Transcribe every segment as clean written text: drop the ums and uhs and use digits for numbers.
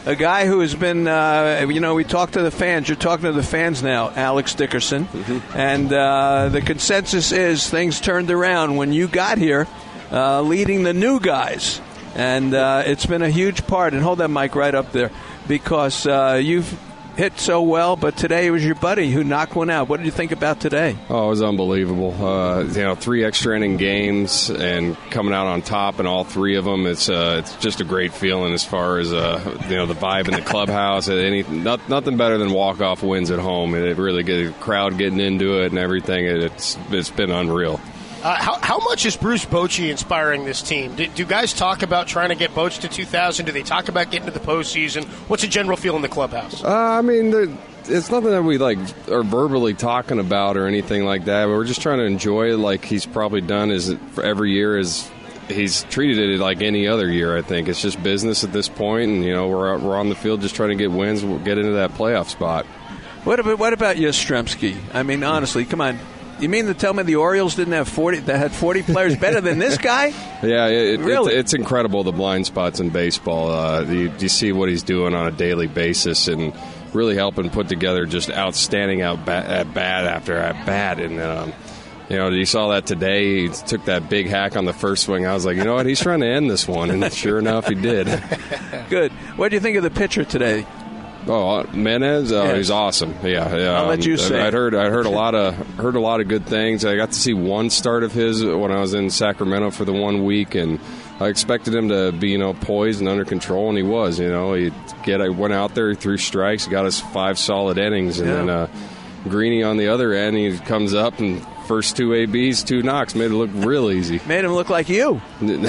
a guy who has been, we talk to the fans. You're talking to the fans now, Alex Dickerson. Mm-hmm. And the consensus is things turned around when you got here, leading the new guys. And it's been a huge part. And hold that mic right up there, because you've hit so well, but today it was your buddy who knocked one out. What did you think about today? Oh, it was unbelievable. 3 extra inning games and coming out on top in all 3 of them. It's just a great feeling as far as the vibe in the clubhouse. Nothing better than walk-off wins at home. It really gets the crowd getting into it and everything. It's been unreal. How much is Bruce Bochy inspiring this team? Do guys talk about trying to get Boch to 2,000? Do they talk about getting to the postseason? What's the general feel in the clubhouse? It's nothing that we are verbally talking about or anything like that. But we're just trying to enjoy it like he's probably done for every year. He's treated it like any other year. I think it's just business at this point, and we're on the field just trying to get wins, get into that playoff spot. What about Yastrzemski? I mean, honestly, come on. You mean to tell me the Orioles didn't have 40? That had 40 players better than this guy? Yeah, really? It's incredible, the blind spots in baseball. You see what he's doing on a daily basis, and really helping put together just outstanding at bat after at bat. And you saw that today. He took that big hack on the first swing. I was like, you know what? He's trying to end this one, and sure enough, he did. Good. What do you think of the pitcher today? Oh, Menez, yes. He's awesome. Yeah. I'll let you say. I heard a lot of good things. I got to see one start of his when I was in Sacramento for the 1 week, and I expected him to be poised and under control, and he was. I went out there, he threw strikes, got us 5 solid innings, and then Greeny on the other end, he comes up and first 2 ABs, 2 knocks, made it look real easy. Made him look like you. No.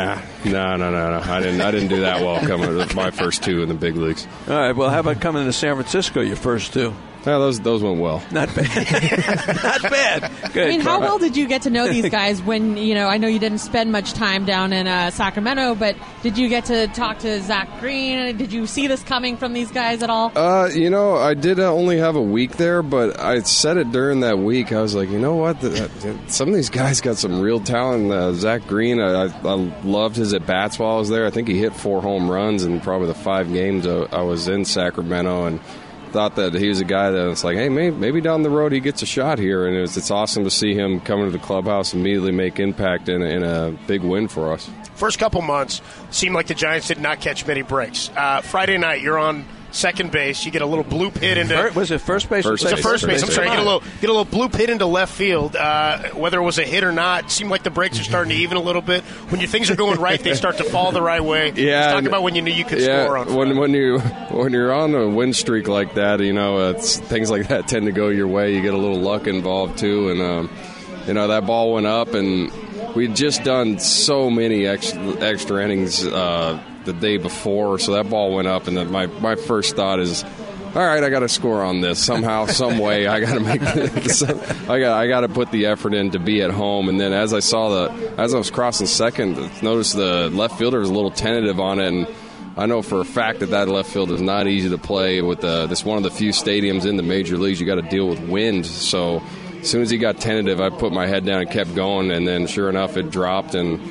I didn't do that well coming to my first 2 in the big leagues. All right. Well, how about coming to San Francisco? Your first 2. Yeah, those went well. Not bad. Not bad. Good. I mean, how well did you get to know these guys when, I know you didn't spend much time down in Sacramento, but did you get to talk to Zach Green? Did you see this coming from these guys at all? I did only have a week there, but I said it during that week. I was like, you know what? Some of these guys got some real talent. Zach Green, I loved his at-bats while I was there. I think he hit 4 home runs in probably the 5 games I was in Sacramento, and thought that he was a guy that was like, hey, maybe down the road he gets a shot here, and it's awesome to see him come into the clubhouse and immediately make impact in a big win for us. First couple months seemed like the Giants did not catch many breaks. Friday night, you're on second base. You get a little bloop hit into. Was it first base? It was first base. I'm sorry. Get a little bloop hit into left field. Whether it was a hit or not, it seemed like the breaks are starting to even a little bit. When your things are going right, they start to fall the right way. Yeah. Let's talk about when you knew you could score on. When you're on a win streak like that, it's things like that tend to go your way. You get a little luck involved too, and that ball went up, and we'd just done so many extra innings the day before, so that ball went up, and then my first thought is, all right, I got to score on this somehow, some way. I got to make this. I got to put the effort in to be at home. And then as I was crossing second, noticed the left fielder was a little tentative on it, and I know for a fact that left field is not easy to play with. This one of the few stadiums in the major leagues you got to deal with wind. So as soon as he got tentative, I put my head down and kept going, and then sure enough, it dropped, and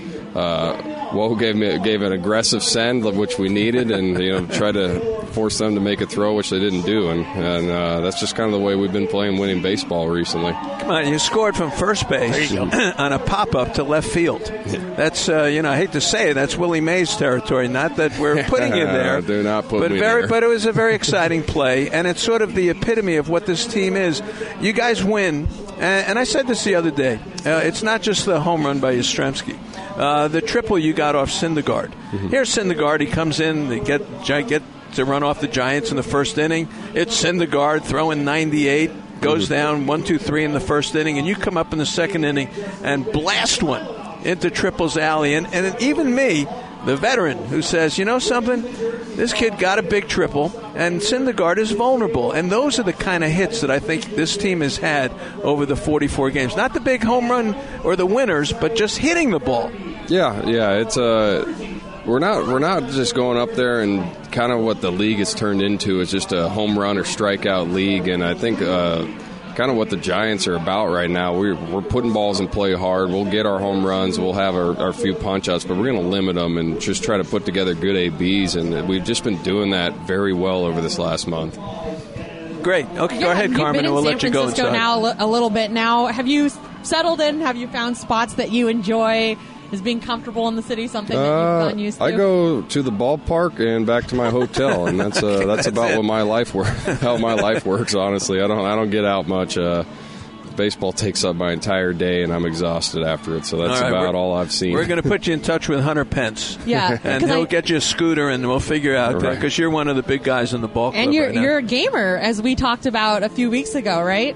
gave an aggressive send, which we needed, and try to force them to make a throw, which they didn't do, and that's just kind of the way we've been playing winning baseball recently. Come on, you scored from first base on a pop-up to left field. That's I hate to say it, that's Willie Mays territory. Not that we're putting you there. Do not put me there. But it was a very exciting play, and it's sort of the epitome of what this team is. You guys win, and I said this the other day. It's not just the home run by Yastrzemski. The triple you got off Syndergaard. Mm-hmm. Here's Syndergaard. He comes in. They get to run off the Giants in the first inning. It's Syndergaard throwing 98. Goes down 1-2-3 in the first inning, and you come up in the second inning and blast one into Triple's alley. And even me, the veteran, who says, you know something? This kid got a big triple, and Syndergaard is vulnerable. And those are the kind of hits that I think this team has had over the 44 games. Not the big home run or the winners, but just hitting the ball. Yeah. It's we're not just going up there and kind of what the league has turned into is just a home run or strikeout league. And I think kind of what the Giants are about right now. We're putting balls in play hard. We'll get our home runs. We'll have our few punch-outs, but we're going to limit them and just try to put together good ABs, and we've just been doing that very well over this last month. Great. Okay, go ahead, Carmen, and we'll let you go inside. You've been in San Francisco now a little bit now. Have you settled in? Have you found spots that you enjoy? Is being comfortable in the city something that you've gotten used to? I go to the ballpark and back to my hotel, and that's about what my life how my life works. Honestly, I don't get out much. Baseball takes up my entire day, and I'm exhausted after it. So that's about all I've seen. We're going to put you in touch with Hunter Pence. Yeah, and he'll get you a scooter, and we'll figure out because you're one of the big guys in the ball club. And you're a gamer, as we talked about a few weeks ago, right?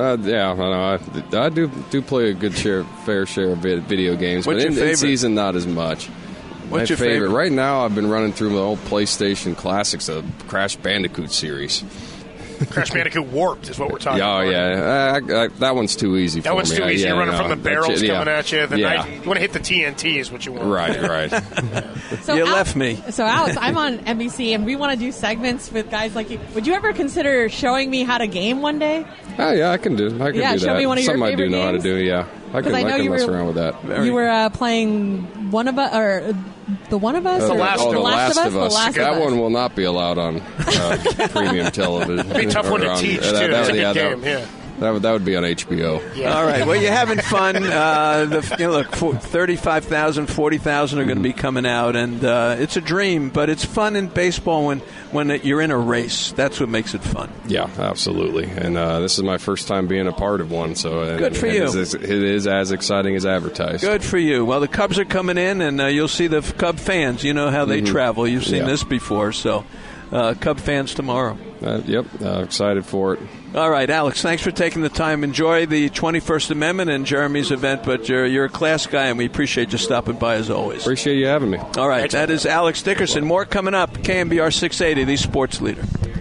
Yeah, I do play a fair share of video games. What's but your favorite? In season, not as much. What's your favorite? Right now, I've been running through the old PlayStation classics, the Crash Bandicoot series. Crash Bandicoot Warped is what we're talking about. Oh, yeah. That one's too easy for me. That one's too easy. You're running from the barrels coming at you. You want to hit the TNT is what you want. Right. So you left me. So, Alex, I'm on NBC, and we want to do segments with guys like you. Would you ever consider showing me how to game one day? Oh, yeah, I can do that. Show me one of your Something favorite I do know games. how to do, yeah. I can mess around with that. You were playing One of Us, or The One of Us? The Last of Us. That one will not be allowed on premium television. It'd be a tough one to teach, too. It's a good game, yeah. That would be on HBO. Yeah. All right. Well, you're having fun. Look, 35,000, 40,000 are going to be coming out, and it's a dream. But it's fun in baseball when you're in a race. That's what makes it fun. Yeah, absolutely. And this is my first time being a part of one. So good for you. It is as exciting as advertised. Good for you. Well, the Cubs are coming in, and you'll see the Cub fans. You know how they travel. You've seen this before. So, Cub fans tomorrow. Yep. Excited for it. All right, Alex, thanks for taking the time. Enjoy the 21st Amendment and Jeremy's event, but you're a class guy, and we appreciate you stopping by as always. Appreciate you having me. All right, that is Alex Dickerson. More coming up. KMBR 680, the sports leader.